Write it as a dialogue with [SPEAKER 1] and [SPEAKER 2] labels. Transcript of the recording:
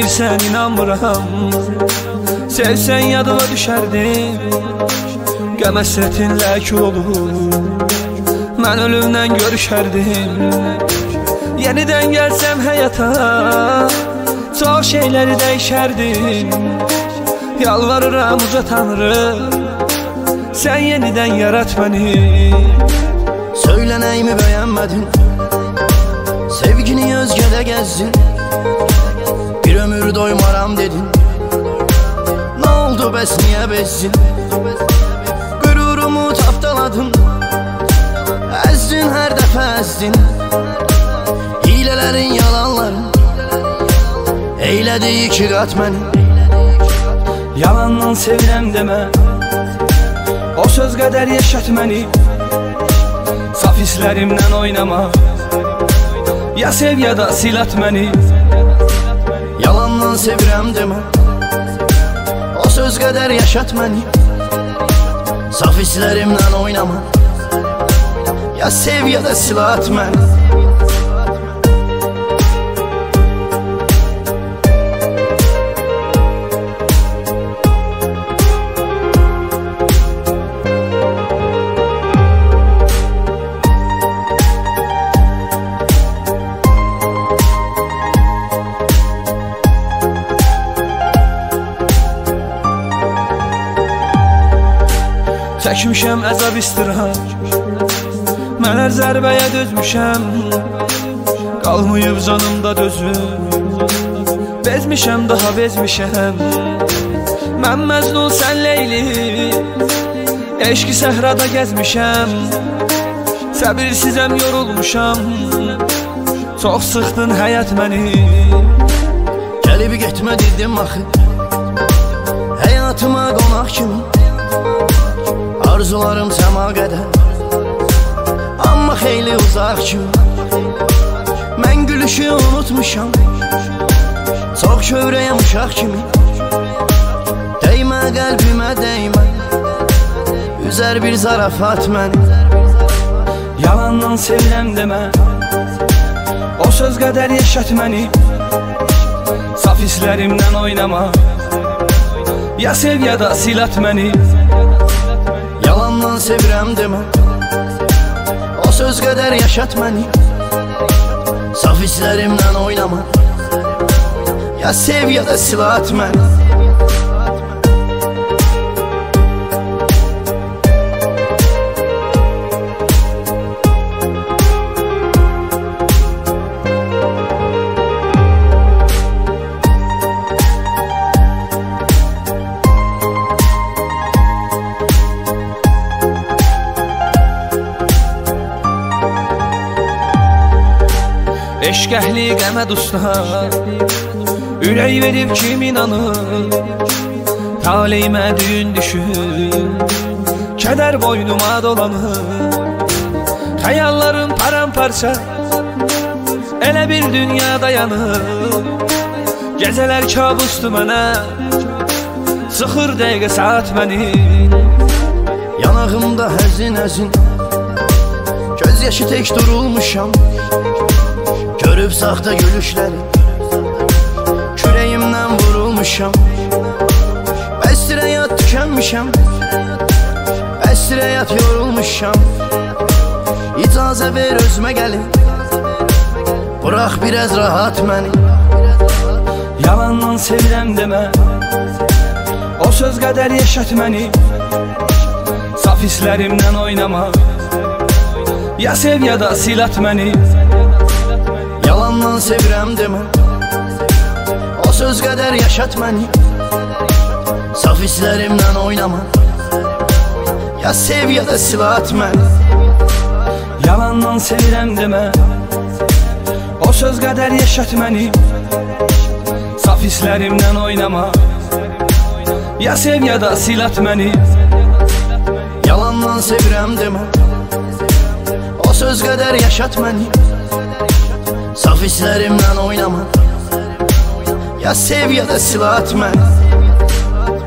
[SPEAKER 1] Demirsən inanmıram, sevsən yadıma düşərdin. Qəm həsrətinlə kül olur, mən ölümdən görüşərdim. Yenidən gəlsəm həyata, çox şeyləri dəyişərdim. Yalvarıram uca Tanrı, sən yenidən yarat məni.
[SPEAKER 2] Söylənəyimi bəyənmədin, sevgini özgədə gəzdin. Bir ömür doymaram dedin, nə oldu bəs niyə bezdin? Qürurumu tapdaladın, əzdin hər dəfə əzdin. Hilələrin, yalanların eylədi iki qat məni.
[SPEAKER 1] Yalandan sevirəm demə, o söz qədər yaşat məni. Saf hislərimdən oynama, ya sev ya da sil at məni.
[SPEAKER 2] Yalandan sevirəm demə, o söz qədər yaşat məni. Saf hislərimdən oynama, ya sev ya da sil at məni.
[SPEAKER 1] Çəkmişəm əzab istirham, mən hər zərbəyə dözmüşəm. Qalmayıb canımda dözüm, bezmişəm daha bezmişəm. Mən Məcnun sən Leyli, eşqi səhrada gəzmişəm. Səbirsizəm yorulmuşam, çox sıxdın həyat məni.
[SPEAKER 2] Gəlib getmə dedim axı, həyatıma qonaq kimi. Arzularım səma qədər, amma xeyli uzaq kimi. Mən gülüşü unutmuşam, çox kövrəyəm uşaq kimi. Dəymə qəlbimə dəymə, üzər bir zarafat məni.
[SPEAKER 1] Yalandan sevirəm demə, o söz qədər yaşat məni. Saf hislərimdən oynama, ya sev ya da sil at məni.
[SPEAKER 2] Yalandan sevirəm demə, o söz qədər yaşat məni. Saf hislərimdən oynama, ya sev ya da sil at məni.
[SPEAKER 1] Eşq əhli qəmə dustlar, ürək verib kim inanır? Taleyimə düyün düşür, kədər boynuma dolanır. Xəyallarım paramparça, elə bir dünya dayanır. Gecələr kabusdur mənə, sıxır dəqiqə saat məni.
[SPEAKER 2] Yanağımda həzin-həzin, göz yaşı tək durulmuşam. Görüb saxta gülüşləri, kürəyimdən vurulmuşam. Bəsdir həyat tükənmişəm, bəsdir həyat yorulmuşam. İcazə ver özümə gəlim, bırax biraz rahat məni.
[SPEAKER 1] Yalandan sevirəm demə, o söz qədər yaşat məni. Saf hislərimdən oynama, ya sev ya da sil at məni.
[SPEAKER 2] Yalandan sevirəm demə, o söz qədər yaşat məni. Saf hislərimdən oynama, ya sev ya da sil at məni.
[SPEAKER 1] Yalandan sevirəm demə, o söz qədər yaşat məni. Saf hislərimdən oynama, ya sev ya da sil at məni.
[SPEAKER 2] Yalandan sevirəm demə, o söz qədər yaşat məni. Saf hislərimdən oynama, ya sev ya da sil at məni.